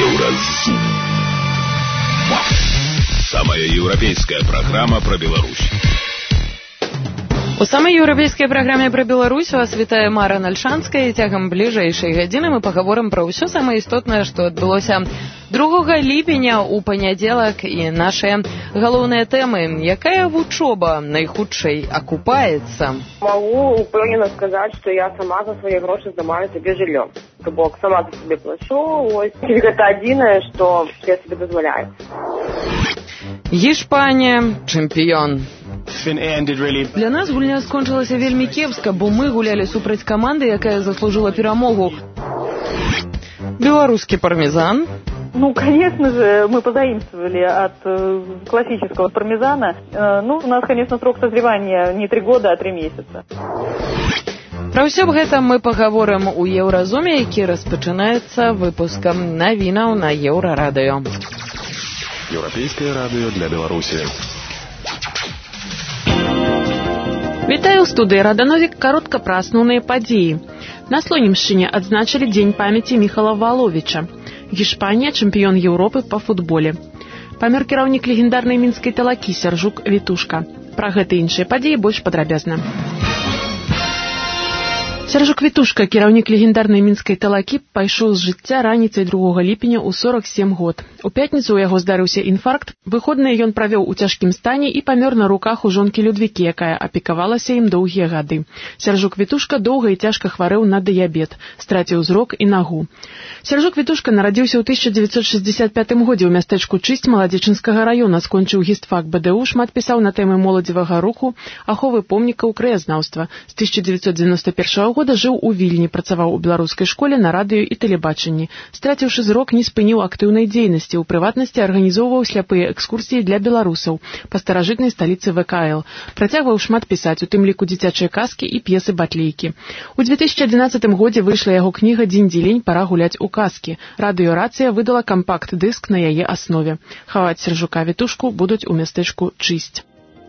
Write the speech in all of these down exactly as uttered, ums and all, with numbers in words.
Еўразум. Самая еўрапейская программа про Беларусь. У самай еўрапейскай праграме пра Беларусь вас вітае Мара Нальшанская, і цягам бліжэйшай гадзіны мы пагаворым пра ўсё самае істотнае, што адбылося другога ліпеня ў панядзелак, і нашыя галоўныя тэмы. Якая вучоба найхутчэй акупаецца? Могу упэўнена сказаць, што я сама за свае грошы здымаю сабе жыллё. То бок сама за сабе плачу, вось гэта адзінае, што я сабе дазваляю. Гішпанія, чэмпіён. Для нас гульня скончылася вельмі кепска, бо мы гулялі супраць каманды, якая заслужила перамогу. Белорусский пармезан. Ну, конечно же, мы позаимствовали от э, классического пармезана. Э, ну, у нас, конечно, срок созревания не три года, а три месяца. Пра ўсё гэта мы пагаворым у Еўразуме, які распачынаецца выпускам навінаў на Еўрарадыё. Еўрапейскае радыё для Беларусі. Вітаю ў студыі Радановік. Каротка пра асноўныя падзеі. На Слонімшчыне адзначылі дзень памяці Міхала Валовіча. Гішпанія, чэмпіён Еўропы па футболе. Памёр кіраўнік легендарнай мінскай талакі Сяржук Вітушка. Пра гэта і іншыя падзеі больш падрабязна. Сяржук Вітушка, кіраўнік легендарнай мінскай талакі, пайшоў з жыцця раніцай другога ліпеня ў сорак сем год. У пятніцу ў яго здарыўся інфаркт, выходныя ён правёў у цяжкім стане і памёр на руках у жонкі Людвікі, якая апекавалася ім доўгія гады. Сяржук Вітушка доўга і цяжка хварэў на дыябет, страціў зрок і нагу. Сяржук Вітушка нарадзіўся ў тысяча дзевяцьсот шэсцьдзесят пятым годзе ў мястэчку Чысць Маладзечынскага раёна, скончыў гістфак бэ дэ у, шмат пісаў на тэмы моладзевага руху, аховы помнікаў, краязнаўства. З тысяча дзевяцьсот дзевяноста першага года жыў у Вільні, працаваў у беларускай школе на радыё і тэлебачанні. Страціўшы зрок, не спыніў актыўнай дзейнасці, у прыватнасці арганізоўваў сляпыя экскурсіі для беларусаў па старажытнай сталіцы вэ ка эл. Працягваў шмат пісаць, у тым ліку дзіцячыя казкі і п'есы-батлейкі. У две тысячи адзінаццатым годзе выйшла яго кніга «Дзень-дзелень, пара гуляць у казкі». Радыёрацыя выдала кампакт-дыск на яе аснове. Хаваць Сяржука Вітушку будуць у мястэчку Чысць.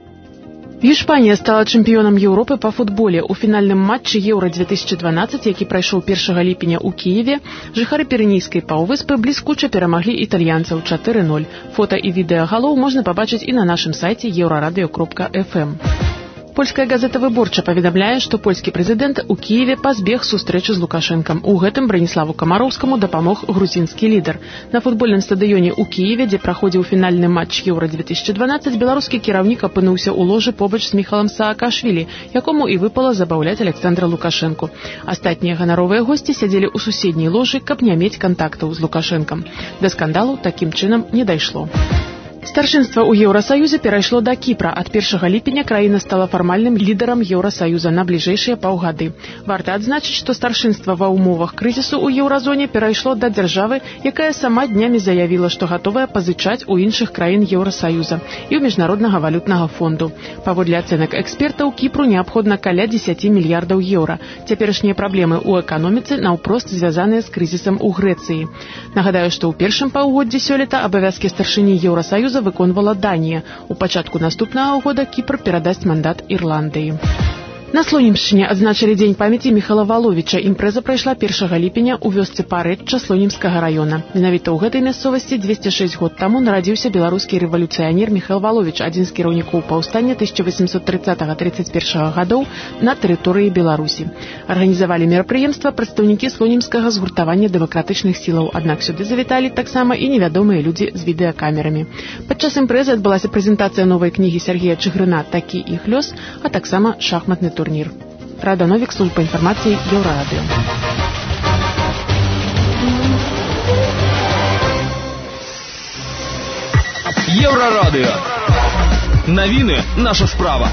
Гішпанія стала чэмпіёнам Еўропы па футболе. У фінальным матчы Еўра две тысячи дванаццаць, які прайшоў першага ліпеня ў Кіеве, жыхары піренейскай паўвыспы бліскуча перамаглі італьянцаў чатыры ноль. Фота і відэа галоў можна пабачыць і на нашым сайце еўрарадыё кропка эф эм. Польская газета «Выборча» паведамляе, што польскі прэзідэнт у Кіеве пазбег сустрэчы з Лукашэнкам. У гэтым Браніславу Камароўскаму дапамог грузінскі лідар. На футбольным стадыёне ў Кіеве, дзе праходзіў фінальны матч Еўра две тысячи дванаццаць, беларускі кіраўнік апынуўся ў ложы побач з Міхалам Саакашвілі, якому і выпала забаўляць Александра Лукашэнку. Астатнія ганаровыя госці сядзелі ў суседняй ложы, каб не мець кантактаў з Лукашэнкам. Да скандалу такім чынам не дайшло. Старшынства ў Еўрасаюзе перайшло да Кіпра. Ад першага ліпеня краіна стала фармальным лідарам Еўрасаюза на бліжэйшыя паўгады. Варта адзначыць, што старшынства ва ўмовах крызісу ў еўразоне перайшло да дзяржавы, якая сама днямі заявіла, што гатовая пазычаць у іншых краін Еўрасаюза і ў міжнароднага валютнага фонду. Паводле ацэнак экспертаў, Кіпру неабходна каля дзесяці мільярдаў еўра. Цяперашнія праблемы ў эканоміцы наўпрост звязаныя з крызісам у Грэцыі. Нагадаю, што ў першым паўгоддзі сёлета абавязкі старшыні Еўрасаюза выконвала Данія. У пачатку наступнага года Кіпр перадасць мандат Ірландыі. На Слонімшчыне адзначылі дзень памяці Міхала Валовіча. Імпрэза прайшла першага ліпеня ў вёсцы Парэчча Слонімскага раёна. Менавіта ў гэтай мясцовасці дзвесце шэсць год таму нарадзіўся беларускі рэвалюцыянер Міхал Валовіч, адзін з кіраўнікоў паўстання тысяча восемьсот тридцатого — тридцать первого гадоў на тэрыторыі Беларусі. Арганізавалі мерапрыемства прадстаўнікі слонімскага згуртавання дэмакратычных сілаў, аднак сюды завіталі таксама і невядомыя людзі з відэакамерамі. Падчас імпрэзы адбылася прэзентацыя новай кнігі Сергея Чыгрына «Такі іх лёс», а таксама шахматны турнір. Радановік, служба інфармацыі, Еўрарадыё. Еўрарадыё. Навіны наша справа.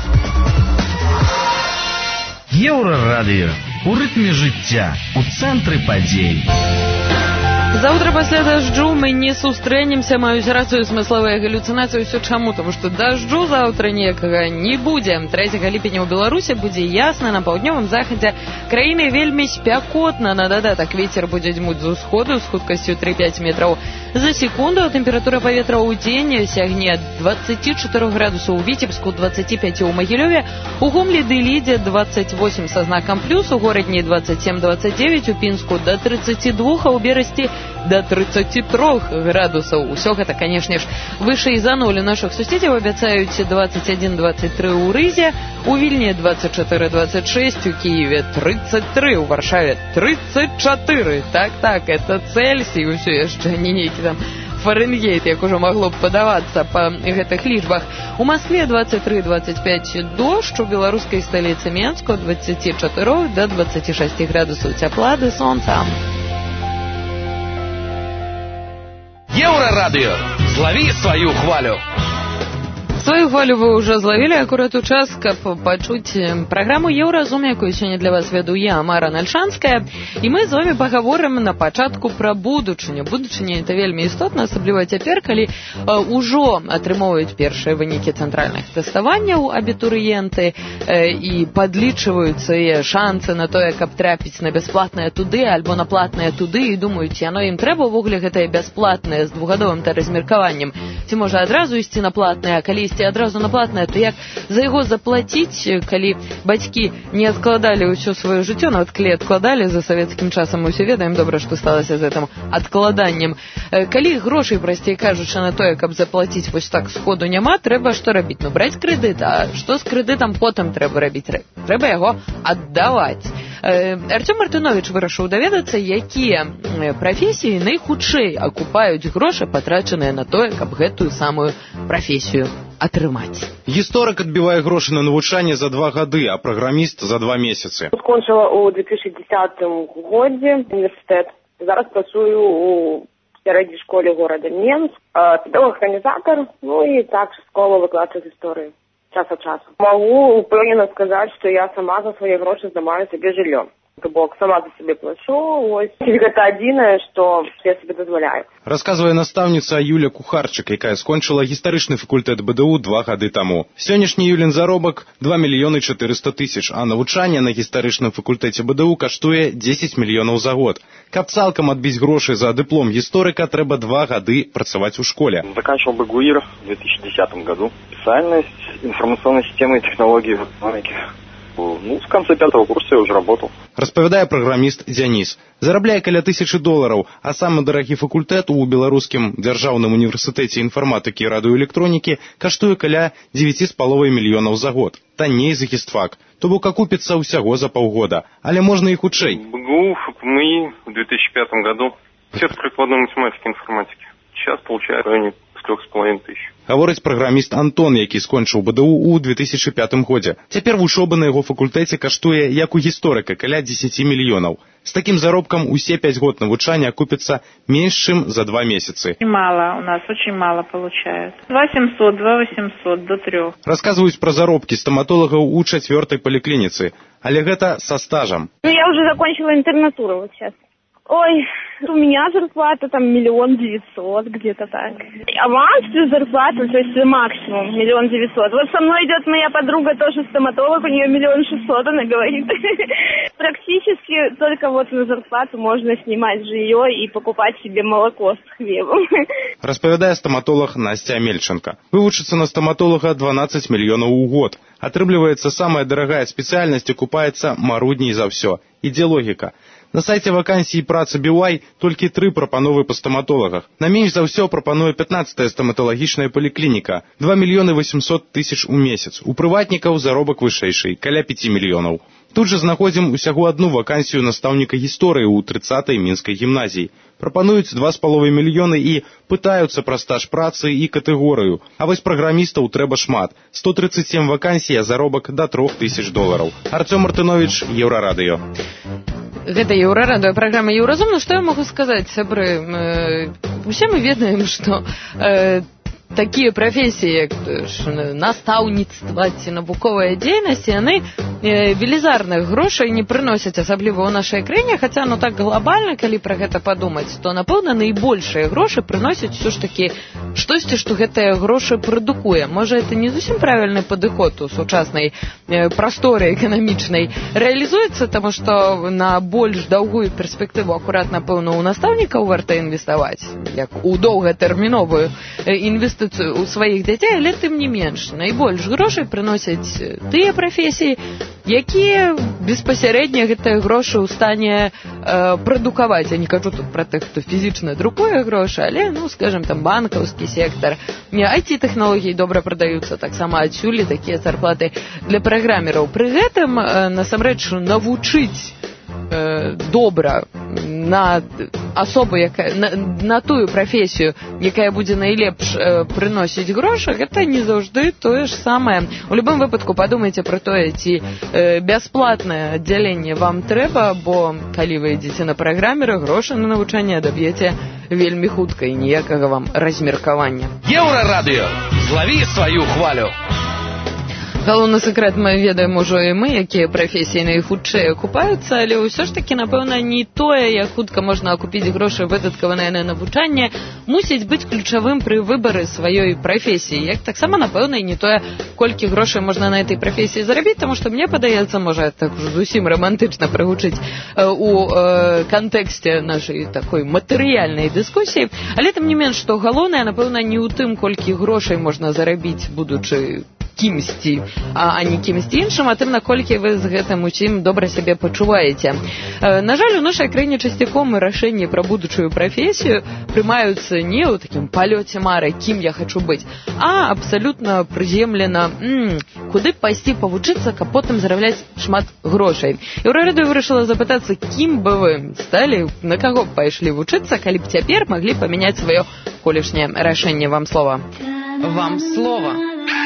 Еўрарадыё. У рытме жыцця, у цэнтры падзей. Завтра пасля дождю мы не сустрэнемся, маюць рацыю, смысловая галлюцинацыя, ўсё чаму, тому што дождю завтра некага не будзе. трэцяга ліпеня ў Беларусі будзе ясна, на паўднёвым захадзе краіны вельмі спякотна, на дадатак вецер будзе дзьмуць з усходу з хуткасцю тры-пяць метраў за секунду, тэмпература паветра ў дзень сягне двадцать четыре градусаў у Віцебску, двадцать пять у Магілёве, у Гомлі ды Лідзе двадцать восемь са знакам плюс, у горадні двадцать семь — двадцать девять, у Пінску до тридцати двух, а у Берасці до тридцати трох градусаў. Усё гэта, канешне ж, вышэй за нуль. У нашых суседзяў абяцаюць двадцать один двадцать три ў Рызе, у Вільні двадцать четыре двадцать шесть, у Киеве тридцать три, у Варшаве тридцать четыре. Так-так, это Цельсий, усё яшчэ не нейкі там Фаренгейт, як ужо магло б падавацца па гэтых лічбах. У Маскве двадцать три двадцать пять дождж, у беларускай сталіцы Менску ад двадцати чатырох до двадцати шести градусаў цяпла ды сонца. Еўрарадыё, злаві сваю хвалю. Свою хвалю вы уже зловили аккурат у час, каб пачуць праграму Еўразум, якую сёння для вас веду я, Мара Нальшанская, і мы з вами пагаворым на пачатку пра будучыню. Будучыня — это вельмі істотна, асабліва цяпер, калі э, ужо атрымоўваюць першыя вынікі цэнтральных тэставанняў абітурыенты э, і падлічваюцца яе шансы на тое, каб трапіць на бясплатнае туды альбо на платнае туды, і думаюць, яно ім трэба ўвогуле гэтае бясплатнае з двухгадовым размеркаваннем, ці можа адразу ісці на платнае, а калі ісці адразу на платнае, то як за яго заплаціць, калі бацькі не адкладалі ўсё сваё жыццё, нават калі адкладалі за савецкім часам, мы ўсе ведаем добра, што сталася з гэтым адкладаннем. Калі грошай, прасцей кажучы, на тое, каб заплаціць вось так сходу няма, трэба што рабіць? Ну, браць крэдыт. А што з крэдытам потым трэба рабіць? Трэба яго аддаваць. Артём Мартынович вырашыў даведацца, якія прафесіі найхутчэй акупаюць грошы, патрачаныя на тое, каб гэтую самую прафесію атрымаць. Гісторык адбівае грошы на навучанне за два гады, а праграміст за два месяцы. Скончыла ў две тысячи десятым годзе універсітэт. Зараз працую у сярэдняй школе горада Менск, педагог-арганізатар, ну і так школа выкладчык гісторыі. Час от часу. Могу упевнено сказать, что я сама за свои гроши сдамаю себе жилье. Бок сама за себе плачу. Ось это адзінае, что я себе дозволяю. Расказвае настаўніца Юля Кухарчык, якая скончыла гістарычны факультэт БДУ два гады таму. Сённяшні Юлін заробак два мільёны чатырыста тысяч, а навучанне на гістарычным факультэце БДУ каштуе дзесяць мільёнаў за год. Каб цалкам адбіць грошы за дыплом гісторыка, трэба два гады працаваць у школе. Заканчивал БГУИР в две тысячи десятом году. Специальность информационной системы и технологии в экономике. Ну, с конца пятого курса я уже работал. Распавядае праграміст Дзяніс. Зарабляе каля тысячы долараў, а самы дарагі факультэт у беларускім дзяржаўным універсітэце інфарматыкі і радыёэлектронікі каштуе каля дзевяці з паловай мільёнаў за год. Танней за гістфак. То бок акупіцца ўсяго за паўгода. Але можна і хутчэй. БГУ, ФПМИ в две тысячи пятом году. Все с прикладной математики и информатики. Сейчас получаю в районе трех с половиной тысяч. Гаворыць праграміст Антон, які скончыў БДУ ў две тысячи пятым годзе. Цяпер вучоба на яго факультэце каштуе, як у гісторыка, каля дзесяці мільёнаў. З такім заробкам усе пять год навучання акупяцца менш, чым за два месяцы. Мало, у нас очень мало получают. два семьсот, два восемьсот, до трех. Расказваюць пра заробкі стаматолагаў у чацвёртай паліклініцы, але гэта са стажам. Ну, я уже закончила интернатуру вот сейчас. Ой, у меня зарплата там миллион девятьсот, где-то так. Аванс плюс зарплата, то есть максимум миллион девятьсот. Вот со мной идет моя подруга, тоже стоматолог, у нее миллион шестьсот, она говорит. Практически только вот на зарплату можно снимать жилье и покупать себе молоко с хлебом. Распавядае стоматолог Настя Амельченко. Вывучыцца на стоматолага дванаццаць мільёнаў у год. Атрымліваецца, самая дарагая спецыяльнасць акупаецца марудней за ўсё. Ідзе логіка. На сайце вакансій працы би вай толькі тры прапановы па стаматолагах. На менш за ўсё прапануе пятнаццатая стаматалагічная паліклініка. два мільёны восемьсот тысяч у месяц. У прыватнікаў заробак вышэйшы, каля пяці мільёнаў. Тут жа знаходзім усяго одну вакансію настаўніка гісторыі ў трыццатай мінскай гімназіі. Прапануюць два з паловай мільёны і пытаюцца пра стаж працы і катэгорыю. А вось праграмістаў трэба шмат. сто тридцать семь вакансій, а заробак да трох тысяч долараў. Артём Мартынович, Еўрарадыё. Гэта Еўрарадыё, праграма Еўразум. Ну, што я магу сказаць, сябры? Э, усе мы ведаем, што э, такія прафесіі, як настаўніцтва ці навуковая дзейнасць, яны э, велізарных грошай не прыносяць, асабліва ў нашай краіне, хаця, ну так глобальна, калі пра гэта падумаць, то, напэўна, найбольшыя грошы прыносяць усё ж такі штосьці, што гэтыя грошы прадукуе. Можа, это не зусім правільны падыход у сучаснай э, прасторы эканамічнай рэалізуецца, таму што на больш даўгую перспектыву акурат, напэўна, у настаўнікаў варта інвеставаць, як у доўгатэрміновую інвестыцыю у сваіх дзяцей, але тым не менш найбольш грошай прыносяць тыя прафесіі, якія беспасярэдна гэтыя грошы ў стане э, прадукаваць. Я не кажу тут пра тых, хто фізічна друкуе грошы, але, ну, скажем, там банкаўскі сектар. ай ти-тэхналогіі добра прадаюцца, таксама адсюль такія зарплаты для праграмераў. Пры гэтым, э, насамрэч, навучыць э, добра на асобу, якая, на, на тую прафесію, якая будзе найлепш э, прыносіць грошы, гэта не заўжды тое ж самае. У любым выпадку падумайце пра тое, ці э, бясплатнае аддзяленне вам трэба, бо калі вы ідзеце на праграмера, грошы на навучанне адаб'еце вельмі хутка і ніякага вам размеркавання. Еўрарадыё, злаві сваю хвалю. Галоўны сакрэт мы ведаем ужо і мы, якія прафесіі найхутчэй акупаюцца, але ўсё ж такі, напэўна, не тое, як хутка можна акупіць грошы, выдаткаваныя на навучанне, мусіць быць ключавым пры выбары сваёй прафесіі. Як таксама, напэўна, і не тое, колькі грошай можна на этой прафесіі зарабіць, таму што мне падаецца, можа, так зусім рамантычна прагучыць у э, кантэксце нашай такой матэрыяльнай дыскусіі, але тым не менш, што галоўнае, напэўна, не ў тым, колькі грошай можна зарабіць, будучы кімсьці, а, а не кімсьці іншым, а тым, наколькі вы з гэтым усім добра сябе пачуваеце. Э, на жаль, у нашай краіне часцяком рашэнні пра будучую прафесію прымаюцца не ў такім палёце мары, кім я хачу быць, а абсалютна прыземлена, м-м, куды пайсці павучыцца, каб потым зарабляць шмат грошай. Еўрарадыё вырашыла запытацца, кім бы вы сталі, на каго б пайшлі вучыцца, калі б цяпер маглі памяняць сваё колішняе рашэнне. Вам слова. Вам слова.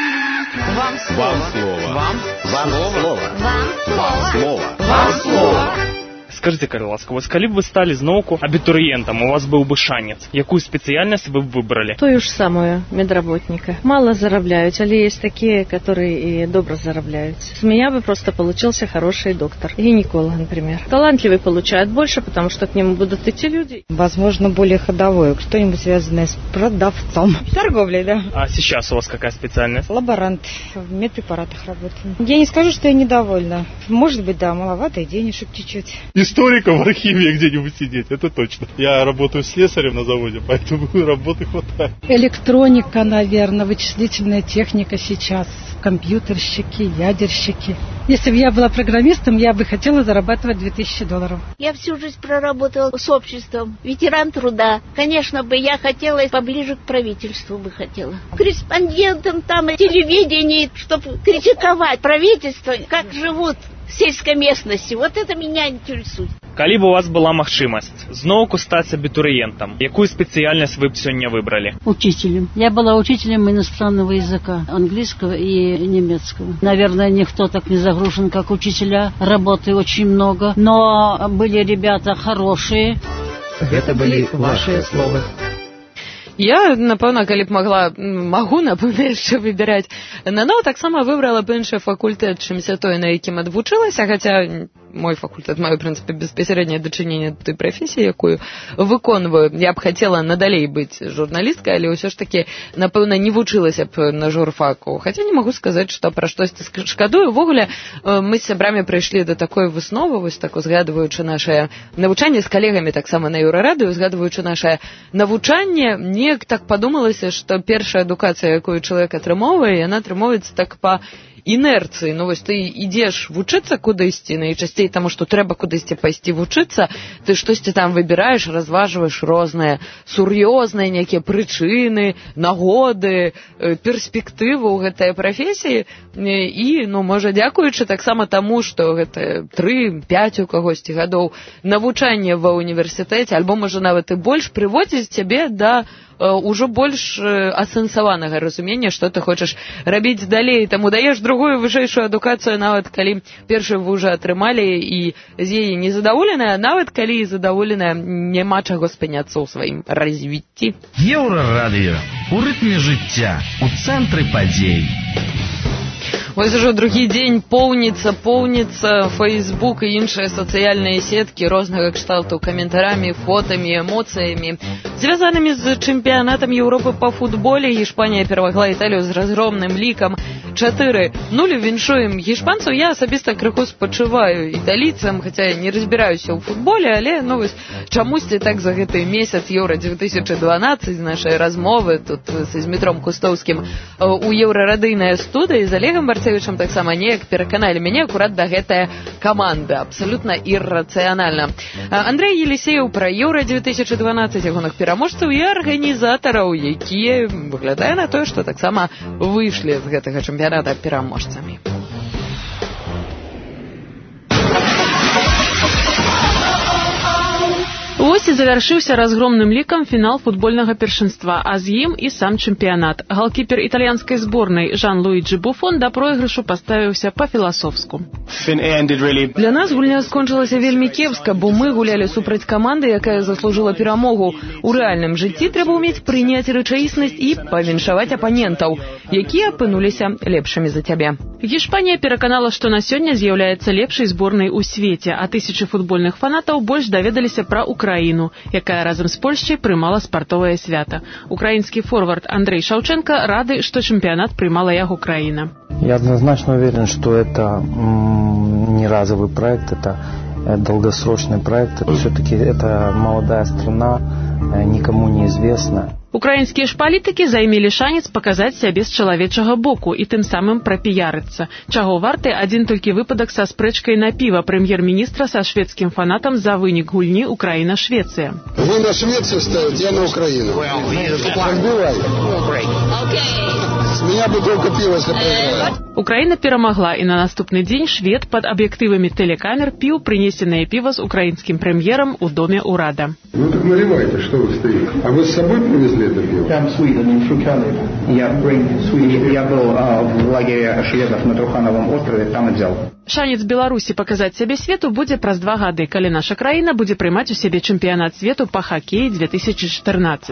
Вам слово. Вам слово. Вам слово. Вам слово. Вам слово. Скажите, калі ласка, вось калі б вы сталі зноўку абітурыентам, у вас быў бы шанец, якую спецыяльнасць вы б выбралі? Тую ж самую, медработника. Мало заробляют, але есть такие, которые и добро заробляют. С меня бы просто получился хороший доктор, гинеколог, например. Талантливый получает больше, потому что к нему будут идти люди. Возможно, более ходовое, что-нибудь связанное с продавцом. Торговлей, да. А сейчас у вас какая специальность? Лаборант. В медпрепаратах работаю. Я не скажу, что я недовольна. Может быть, да, маловато и денежек чуть-чуть. Историка в архиве где-нибудь сидеть, это точно. Я работаю слесарем на заводе, поэтому работы хватает. Электроника, наверное, вычислительная техника сейчас, компьютерщики, ядерщики. Если бы я была программистом, я бы хотела зарабатывать две тысячи долларов. Я всю жизнь проработала с обществом, ветеран труда. Конечно бы я хотела поближе к правительству бы хотела. Корреспондентом там, телевидении, чтобы критиковать правительство, как живут в сельской местности. Вот это меня интересует. Калі б у вас была магчымасць зноўку стаць абітурыентам, якую спецыяльнасць вы б сёння выбрали? Учителем. Я была учителем иностранного языка, английского и немецкого. Наверное, никто так не загружен, как учителя. Работы очень много, но были ребята хорошие. Это были ваши слова. Я, напэўна, калі б магла, магу, напэўна, яшчэ выбіраць наново, таксама выбрала б іншы факультэт, чымся той, на якім адвучылася, хаця мой факультэт мае, ў прынцыпе, беспасярэдняе дачыненне да той прафесіі, якую выконваю. Я б хацела надалей быць журналісткай, але ўсё ж такі, напэўна, не вучылася б на журфаку. Хаця не магу сказаць, што пра штосьці шкадую. Увогуле, мы з сябрамі прыйшлі да такой высновы, вось так узгадваючы нашае навучанне з калегамі таксама на Еўрарадыё, узгадваючы нашае навучанне, неяк так падумалася, што першая адукацыя, якую чалавек атрымоўвае, яна атрымоўваецца так па інерцыі. Ну, вось ты ідзеш вучыцца кудысьці, найчасцей таму, што трэба кудысьці пайсці вучыцца, ты штосьці там выбіраеш, разважваеш розныя сур'ёзныя нейкія прычыны, нагоды, перспектывы ў гэтай прафесіі. І, ну, можа, дзякуючы таксама таму, што гэта тры-пяць у кагосьці гадоў навучання ва універсітэце, альбо, можа, нават і больш, прыводзіць цябе да ўжо больш асэнсаванага разумення, што ты хочаш рабіць далей. Таму даеш другую вышэйшую адукацыю, нават калі першую вы ўжо атрымалі і з яе незадаволеная, нават калі задаволеная, няма чаго спыняцца ў сваім развіцці. Еўрарадыё. У рытме жыцця, у цэнтры падзей. Вось ужо другі дзень поўніцца, поўніцца Фейсбук і іншыя сацыяльныя сеткі рознага кшталту каментарамі, фотамі, эмоцыямі Звязанымі з чэмпіянатам Еўропы па футболе Гішпанія перамагла Італію з разгромным лікам чатыры нуль. Віншуем гішпанцаў. Я асабіста крыху спачуваю італійцам, хаця я не разбіраюся ў футболе, але ну вось чамусьці так за гэты месяц Еўра две тысячи дванадцать з нашай размовы тут з Змітром Кустоўскім у еўрарадыйнай студыі з Олегам Барцевічам таксама неяк пераканалі мяне акурат да гэтая каманда. Абсалютна іррацыянальна. Андрэй Елісееў пра Еўра две тысячи дванадцать, ягоных пераможцаў і арганізатараў, якія выглядае на тое, што таксама выйшлі з гэтага чэмпіяната пераможцамі. Вось і завяршыўся разгромным лікам фінал футбольнага першынства, а з ім і сам чэмпіянат. Галкіпер італьянскай зборнай Жан-Луіджі Буфон да пройгрышу паставіўся па-філасофску. Для нас гульня скончылася вельмі кепска, бо мы гулялі супраць каманды, якая заслужыла перамогу. У рэальным жыцці трэба ўмець прыняць рэчаіснасць і павіншаваць апанентаў, якія апынуліся лепшымі за цябе. Гішпанія пераканала, што на сёння з'яўляецца лепшай зборнай у свеце, а тысячы футбольных фанатаў больш даведаліся пра Украіну, якая разам з Польшчай прымала спартовае свята. Украінскі форвард Андрей Шаўчэнка рады, што чэмпіянат прымала яго краіна. Я однозначно уверен, что это м- не разовый проект, это долгосрочный проект. Все-таки это молодая страна, никому не известна. Украінскія ж палітыкі займелі шанец паказаць сябе з чалавечага боку і тым самым прапіярыцца. Чаго варты адзін толькі выпадак са спрэчкай на піва прэм'ер-міністра са шведскім фанатам за вынік гульні Украіна-Швецыя. Вы на Швецию ставите, я на Украину. С меня бутылка пива, если проиграю. Украіна перамагла, і на наступны дзень швед пад аб'ектывамі тэлекамер піў прынесенае піва з украінскім прэм'ерам у доме ўрада. Ну так наливайте, что вы стоите. А вы с собой привезли это пиво? Там Sweden, in Шуханове. Я, я был а, в лагере шведов на Трухановом острове, там и взял. Шанец Беларусі паказаць сябе свету будзе праз два гады, калі наша краіна будзе прымаць у сябе чэмпіянат свету па хакеі две тысячи четырнадцать.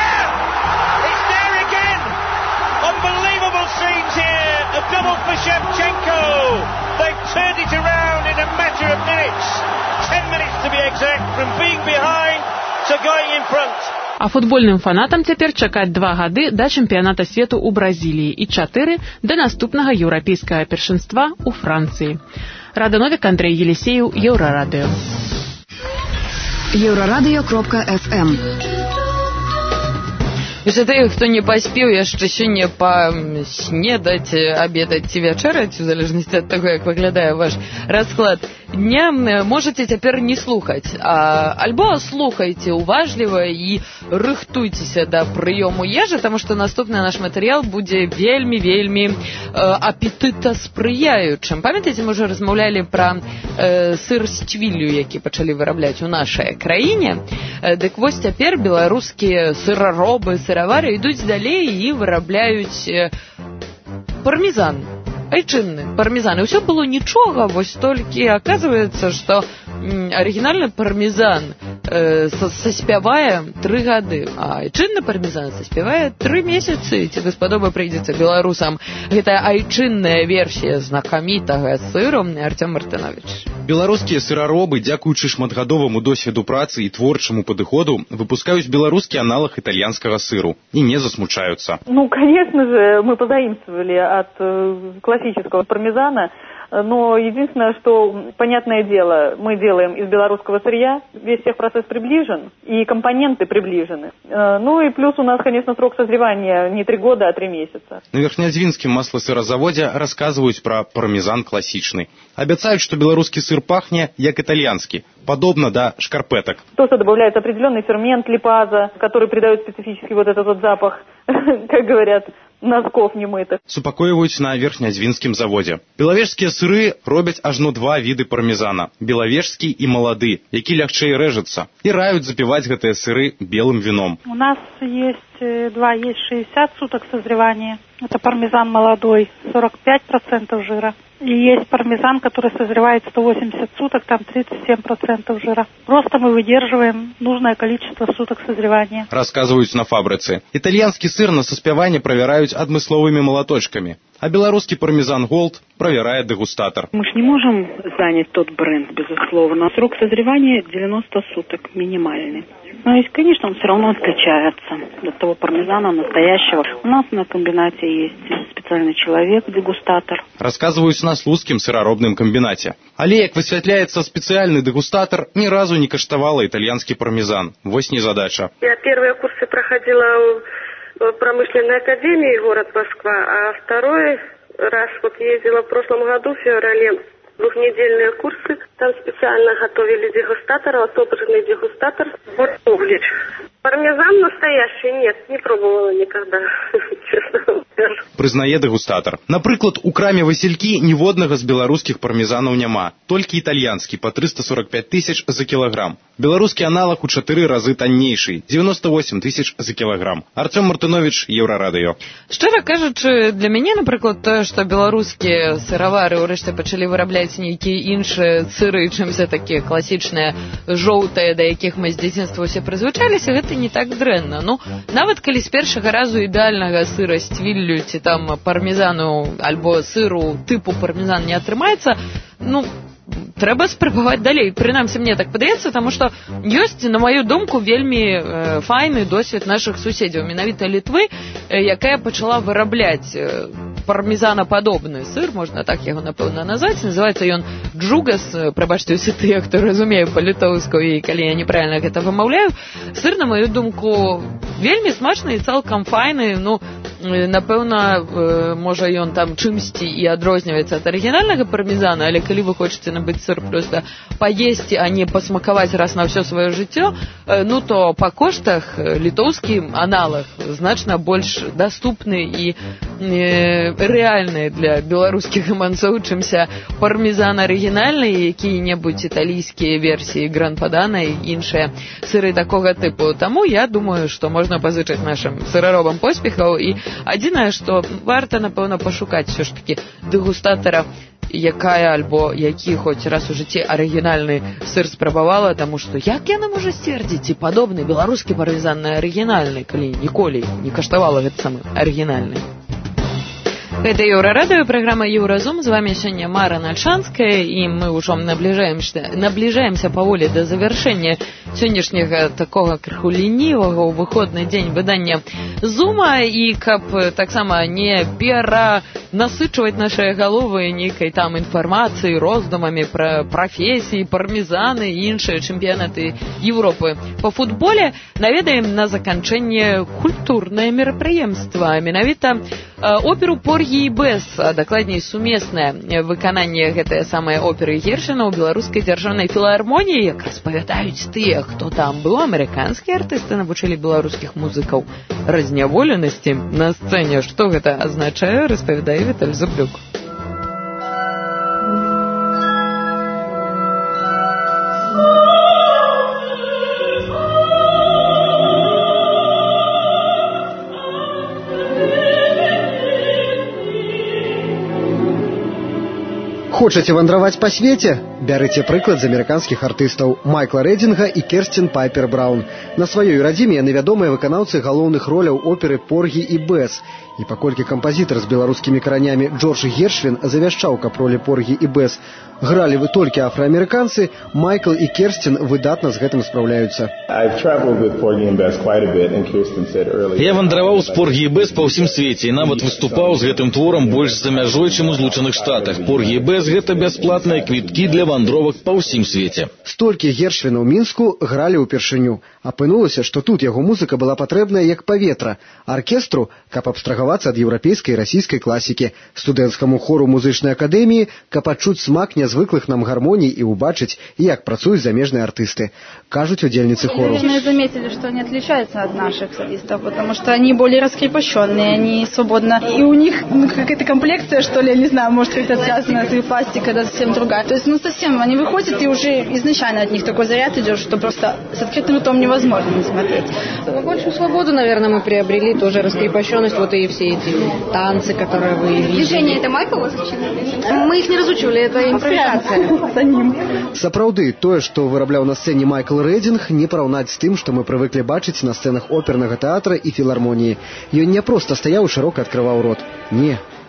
Double for Shevchenko. They've turned it around in a matter of minutes. Ten minutes to be exact, from being behind to going in front. А футбольным фанатам цяпер чакаць два гады да чэмпіяната свету ў Бразіліі і чатыры да наступнага еўрапейскага першынства ў Францыі. Рада Новік, Андрэй Елісееў, Еўрарадыё. Еўрарадыё кропка эф эм. Для тых, хто не паспеў яшчэ сёння паснедаць, абедаць ці вячэраць, у залежнасці ад таго, як выглядае ваш расклад дня, можаце цяпер не слухаць, а, альбо слухайце уважліва і рыхтуйцеся да прыёму ежы, таму што наступны наш матэрыял будзе вельмі-вельмі э, апетытаспрыяючым. Памятаеце, мы ўжо размаўлялі пра э, сыр з цвіллю, які пачалі вырабляць у нашай краіне. Э, дык вось цяпер беларускія сыраробы, сыравары ідуць далей і вырабляюць э, пармезан. Айчынны пармезан. І ўсё было нічога, вось толькі аказваецца, што м, арыгінальны пармезан э, саспявае тры гады, а айчынны пармезан саспявае тры месяцы. Ці даспадоба прыйдзецца беларусам гэтая айчынная версія знакамітага сыру. Артём Мартынович. Беларускія сыраробы, дзякуючы шматгадоваму досведу працы і творчаму падыходу, выпускаюць беларускі аналог італьянскага сыру і не засмучаюцца. Ну, конечно же, мы позаимствовали от э, классического пармезана, но единственное, что, понятное дело, мы делаем из белорусского сырья, весь техпроцесс приближен, и компоненты приближены. Э, ну и плюс у нас, конечно, срок созревания не три года, а три месяца. На Верхнядзвінскім масласырозаводзе расказваюць пра пармезан класічны. Абяцаюць, што беларускі сыр пахне як італьянскі, подобно до шкарпеток. То, что добавляется определенный фермент липаза, который придает специфический вот этот вот запах, как говорят, носков немытых. Супакойваюць на Верхнядзвінскім заводзе. Белавежскія сыры робяць ажно два віды пармезана. Белавежскі і малады, які лягчэй рэжацца. І раюць запіваць гэтыя сыры белым вином. У нас есть два, есть шестьдесят суток созревания. Это пармезан молодой, сорок пять процентов жира. И есть пармезан, который созревает сто восемьдесят суток, там тридцать семь процентов жира. Просто мы выдерживаем нужное количество суток созревания. Расказваюць на фабрыцы. Італьянскі сыр на саспяванне правяраюць адмысловымі малаточкамі. А белорусский пармезан Голд проверяет дегустатор. Мы же не можем занять тот бренд, безусловно. Срок созревания девяносто суток минимальный. Но есть, конечно, он все равно отличается от того пармезана настоящего. У нас на комбинате есть специальный человек, дегустатор. Рассказываюсь на Слуцким сыроробным комбинате. Але, як высвятляется, специальный дегустатор ни разу не каштовала итальянский пармезан. Вось незадача. Я первые курсы проходила в промышленной академии, город Москва, а второй раз вот ездила в прошлом году, в феврале, двухнедельные курсы. Там специально готовили дегустатора, отобранный дегустатор город Углич. Пармезан настоящий нет, не пробовала никогда, честно скажу. Прызнае дегустатор. Напрыклад, у краме Василькі ніводнага з беларускіх пармезанаў няма. Толькі італьянскі па триста сорок пять тысяч за кілаграм. Беларускі аналаг у чатыры разы таннейший, девяносто восемь тысяч за кілаграм. Артем Мартынович, Еўрарадыё. Шчыра кажучы, для мяне, напрыклад, тое, што беларускія сыравары ўрэшце пачалі вырабляць нейкія іншыя сыры, чымся такія класічныя жоўтыя, да якіх мы з дзяцінства ўсе прызвычаліся, гэта не так дрэнна. Ну, нават калі з першага разу ідэальнага сыра з твіллю ці там пармезану альбо сыру тыпу пармезан не атрымаецца, ну, трэба спрабаваць далей. Прынамсі, мне так падаецца, таму што ёсць, на маю думку, вельмі э, файны досвед нашых суседзяў, менавіта Літвы, э, якая пачала вырабляць э, пармезанападобны сыр, можна так яго, напэўна, назваць. Называецца ён джугас, прабачце ўсе тыя, хто разумее па-літоўску, і калі я неправільна гэта вымаўляю. Сыр, на маю думку, вельмі смачны і цалкам файны, ну, напэўна, можа ён там чымсьці і адрозніваецца ад арыгінальнага пармезана, але калі вы хочаце набыць сыр проста паесці, а не пасмакаваць раз на ўсё сваё жыццё, ну то па коштах літоўскі аналаг значна больш даступны і рэальны для беларускіх гаманцоў, чымся пармезан арыгінальны, якія-небудзь італійскія версіі гран-падана і іншыя сыры такога тыпу. Таму я думаю, што можна пазычыць нашым сыраробам поспехаў, і адзінае, што варта, напэўна, пашукаць ўсё ж такі дэгустатара, якая альбо які хоць раз у жыцці арыгінальны сыр спрабавала, таму што як яна можа сцвердзіць, ці падобны беларускі пармезан на арыгінальны, калі ніколі не каштавала гэты самы арыгінальны. Это Еўрарадыё, праграма Еўразум, з вами сёння Мара Нальшанская, і мы ўжо набліжаемся, набліжаемся паволі да завяршэння сённяшняга такога крыху лінівага ў выходны дзень выдання Зума, і каб таксама не перанасычваць нашыя галовы нейкай там інфармацыі, роздумамі пра прафесіі, пармезаны і іншыя чэмпіянаты Еўропы па футболе, наведаем на заканчэнне культурнае мерапрыемства, менавіта оперу «Поргі і Бэс», а дакладней сумеснае выкананне гэтай самай оперы Гершвіна ў беларускай дзяржаўнай філармоніі, як распавядаюць тыя, хто там быў. Амерыканскія артысты навучылі беларускіх музыкаў разняволенасці на сцэне. Што гэта азначае, распавядае Віталь Зубрюк. Хочаце вандраваць па свеце? Бярыце прыклад з амерыканскіх артыстаў Майкла Рэдзінга і Керсцін Пайпер Браўн. На сваёй радзіме яны вядомыя выканаўцы галоўных роляў оперы «Поргі і Бэс». І паколькі кампазітар з беларускімі каранямі Джордж Гершвін завяшчаў, каб ролі Поргі і Бэс гралі вы толькі афраамерыканцы, Майкл і Керсцін выдатна з гэтым спраўляюцца. Я вандраваў з Поргі і Бэс па ўсім свеце і нават выступаў з гэтым творам больш за мяжой, чым у Злучаных Штатах. Поргі і Бэс – гэта бясплатныя квіткі для вандровак па ўсім свеце. Столькі Гершвіна ў Мінску гралі ўпершыню. Апынулася, што тут яго музыка была патрэбная як паветра. Аркестру, каб абстрагавацца ад еўрапейскай і расійскай класікі. Студэнцкаму хору музычнай акадэміі, каб адчуць смак нязвыклых нам гармоній і убачыць, як працуюць замежныя артысты. Кажуць удзельніцы хору. Наверное, заметили, что они отличаются от наших солистов, потому что они более раскрепощенные, они свободно. И у них ну, какая-то комплекция, что ли, я не знаю, может, как-то связано с их пластикой, да, совсем другая. То есть, ну, совсем, они выходят, и уже изначально от них такой заряд идет, что просто с открытым ртом невозможно не смотреть. Большую свободу, наверное, мы приобрели, тоже раскрепощенность, вот и все эти танцы, которые вы видите. Движение это Майкл вас учил? Мы их не разучивали, это импровизация. Сапраўды, тое, што вырабляў на сцэне Майкл Рэдзінг, не параўнаць з тым, што мы прывыклі бачыць на сцэнах опернага тэатра і філармоніі. Ён не проста стаяў і шырока адкрываў рот. Не,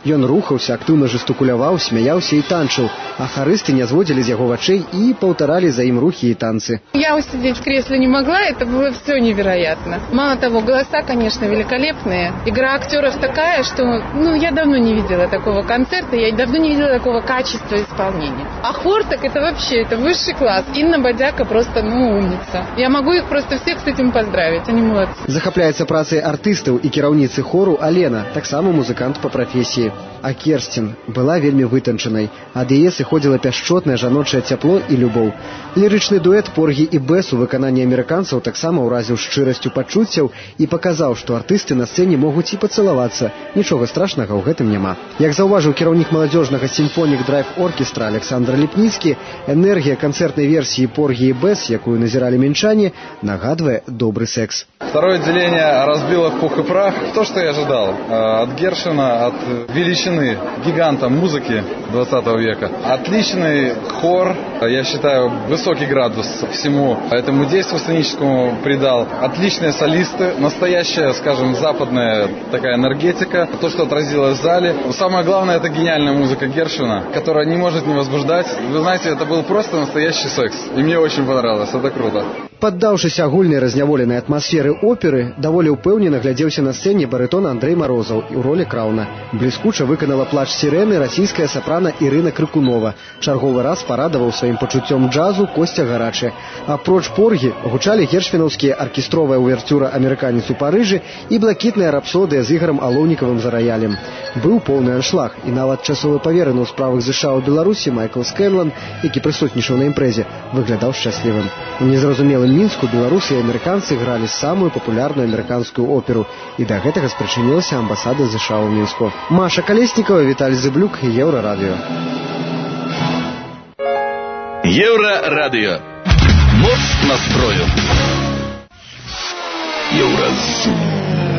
Ён рухаўся, актыўна жестыкуляваў, смяяўся і танчыў, а харысты не зводзілі з яго вачэй і паўтаралі за ім рухі і танцы. Я усидеть в кресле не могла, это было все невероятно. Мало того, голоса, конечно, великолепные. Игра актеров такая, что ну, я давно не видела такого концерта, я давно не видела такого качества исполнения. А хор, так это вообще, это высший класс. Инна Бодяка просто, ну, умница. Я могу их просто всех с этим поздравить, они молодцы. Захапляецца працай артыстаў і кіраўніцы хору Алена, таксама музыкант па прафесіі. А Керсцін была вельмі вытанчанай. Ад яе сыходзіла пяшчотнае жаночае цяпло і любоў. Лірычны дуэт Поргі і Бэс у выкананні амерыканцаў таксама ўразіў шчырасцю пачуццяў і паказаў, што артысты на сцэне могуць і пацалавацца. Нічога страшнага ў гэтым няма. Як заўважыў кіраўнік маладзёжнага сімфонік драйв оркестра Александр Ліпніцкі, энергія канцэртнай версіі Поргі і Бэс, якую назіралі мінчане, нагадвае добрый секс. Второе отделение разбило в пух и прах. То, что я ожидал от Гершвина, от величины гиганта музыки двадцатого века. Отличный хор, я считаю, высокий градус всему этому действию сценическому придал. Отличные солисты, настоящая, скажем, западная такая энергетика. То, что отразилось в зале. Самое главное, это гениальная музыка Гершвина, которая не может не возбуждать. Вы знаете, это был просто настоящий секс. И мне очень понравилось, это круто. Паддаўшыся агульнай разняволенай атмасферы оперы, даволі ўпэўнена глядзеўся на сцэне барытон Андрэй Марозаў у ролі Краўна. Бліскуча выканала плач сірэны расійская сапрана Ірына Крыкунова. Чарговы раз парадаваў сваім пачуццём джазу Косця Гарачы. Апроч Поргі гучалі гершвінаўскія аркестровая уверцюра «Амерыканец у Парыжы» і блакітная рапсодыя з Ігорам Алоўнікавым за раялем. Быў поўны аншлаг, і нават часовы павераны ў справах ЗША ў Беларусі Майкл Скэнлан, які прысутнічаў на імпрэзе, выглядаў шчаслівым. У незразумелым Мінску беларусы і амерыканцы гралі самую папулярную амерыканскую оперу, і да гэтага спрычынілася амбасада ЗША ў Мінску. Маша Калеснікова, Віталь Зыблюк, Еўрарадыё. Еўрарадыё. Моц настрою. Еўразум.